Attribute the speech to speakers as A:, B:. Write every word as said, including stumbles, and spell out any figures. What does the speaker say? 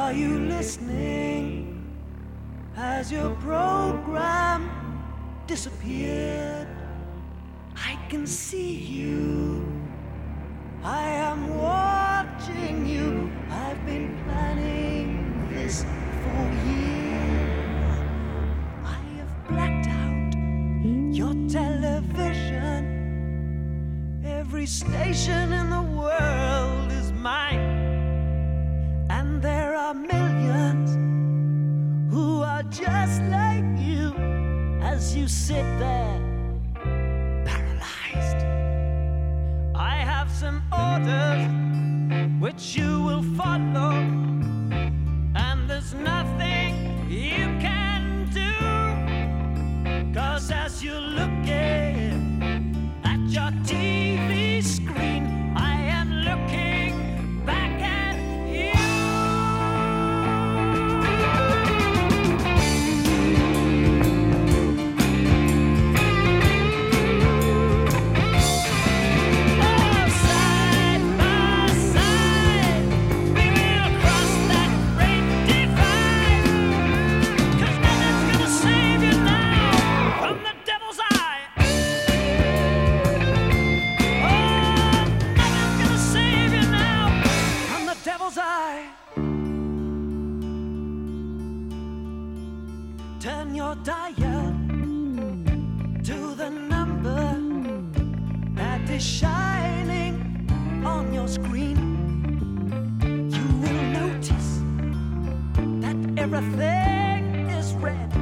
A: Are you listening as your program disappeared? I can see you. I am watching you. I've been planning this for years. I have blacked out your television. Every station in the world is mine. And there are millions who are just like you as you sit there paralyzed. I have some orders which you will follow, and there's nothing you can do, 'cause as you're looking at your T V screen, I am looking back at you. Oh, side by side, we will cross that great divide, 'cause nothing's gonna save you now from the devil's eye. Oh, nothing's gonna save you now from the devil's eye. Turn your dial to the number that is shining on your screen. You will notice that everything is red.